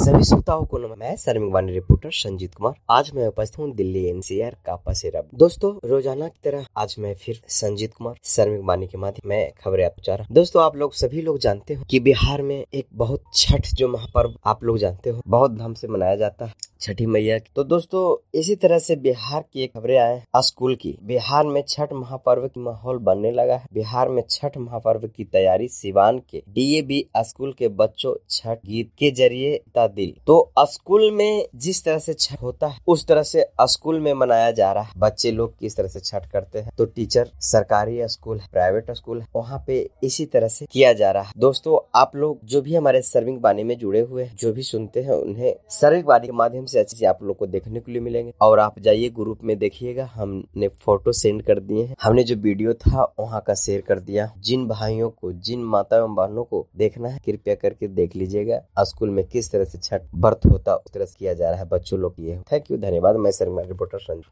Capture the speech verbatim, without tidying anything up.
सभी श्रोताओं को नमस्कार। मैं सर्विंग वाणी रिपोर्टर संजीत कुमार। आज मैं उपस्थित हूँ दिल्ली एनसीआर कापा से रब। दोस्तों, रोजाना की तरह आज मैं फिर संजीत कुमार सर्विंग वाणी के माध्यम में खबरें आप रहा। दोस्तों, आप लोग सभी लोग जानते हो कि बिहार में एक बहुत छठ जो महापर्व आप लोग जानते हो बहुत धूम से मनाया जाता है, छठी मैया की। तो दोस्तों, इसी तरह से बिहार की एक खबरें आए स्कूल की। बिहार में छठ महापर्व की माहौल बनने लगा है। बिहार में छठ महापर्व की तैयारी सिवान के डीएवी स्कूल के बच्चों छठ गीत के जरिए दिल। तो स्कूल में जिस तरह से छठ होता है उस तरह से स्कूल में मनाया जा रहा है। बच्चे लोग किस तरह से छठ करते हैं, तो टीचर सरकारी स्कूल है, प्राइवेट स्कूल है, वहाँ पे इसी तरह से किया जा रहा है। दोस्तों, आप लोग जो भी हमारे सर्विंग वाणी में जुड़े हुए हैं, जो भी सुनते हैं, उन्हें सर्विंग वाणी के माध्यम से अच्छी आप लोग को देखने के लिए मिलेंगे। और आप जाइए ग्रुप में देखिएगा, हमने फोटो सेंड कर दिए हैं। हमने जो वीडियो था वहाँ का शेयर कर दिया। जिन भाइयों को, जिन माता एवं बहनों को देखना है, कृपया करके देख लीजिएगा स्कूल में किस तरह से छठ व्रत होता उस तरह से किया जा रहा है बच्चों लोग। ये थैंक यू, धन्यवाद। मैं सर्विंग वाणी रिपोर्टर संजय।